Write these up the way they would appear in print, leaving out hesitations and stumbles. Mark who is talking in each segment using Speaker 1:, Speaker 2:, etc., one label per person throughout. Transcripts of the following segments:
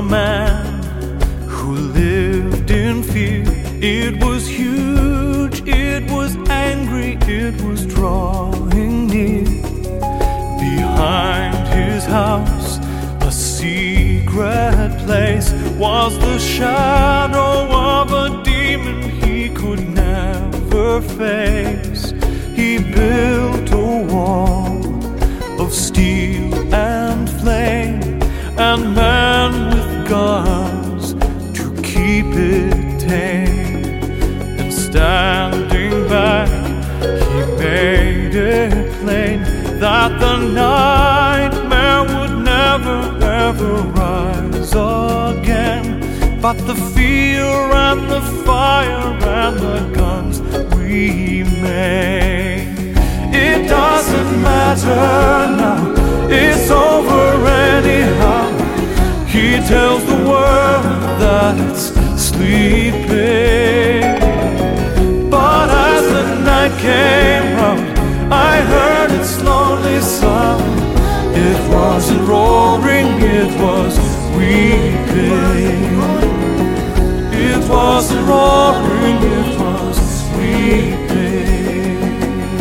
Speaker 1: a man who lived in fear. It was huge, it was angry, it was drawing near. Behind his house, a secret place, was the shadow of a demon he could never face. He built a wall of steel and flame, and men with guns to keep it tame. And standing back, he made it plain that the nightmare would never ever rise again. But the fear and the fire and the guns remain. It doesn't matter now, it's over anyhow. He tells the world that it's sleeping. But as the night came round, I heard its lonely sound. It wasn't roaring, it was weeping. It wasn't roaring, it was weeping.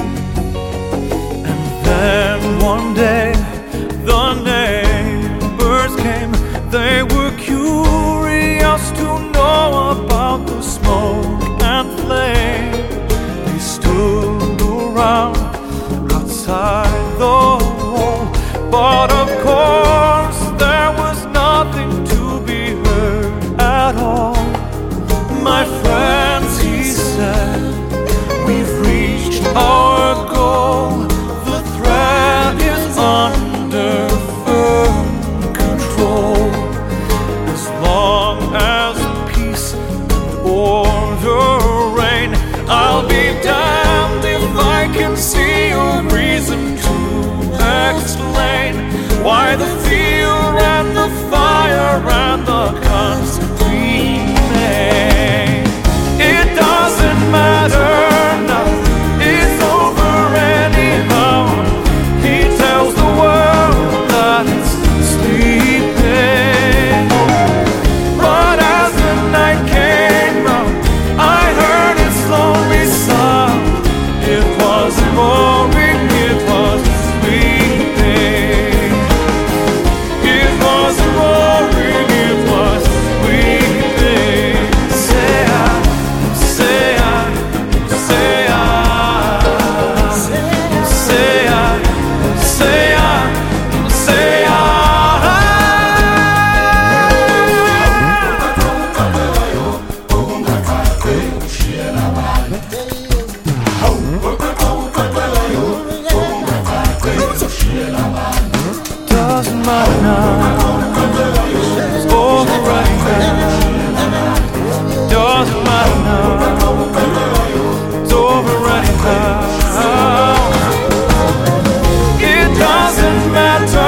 Speaker 1: And then one day the neighbors came. They were curious to know about the smoke and flame. They stood around outside the wall, but of course there was nothing to be heard at all. My friends, he said, we've reached our goal. The threat is under firm control. As long as peace and order reign, I'll be damned if I can see a reason to explain why the fear and the fire and the guns remain. It doesn't matter now, it's over anyhow. He tells the world that it's sleeping. But as the night came round, I heard its lonely sound. It wasn't roaring, it was weeping. It wasn't roaring, it was weeping. Say I, say I, say I, say I, say I, say I. Doesn't matter now, it's over right now. Doesn't matter now, it's over right now. It doesn't matter.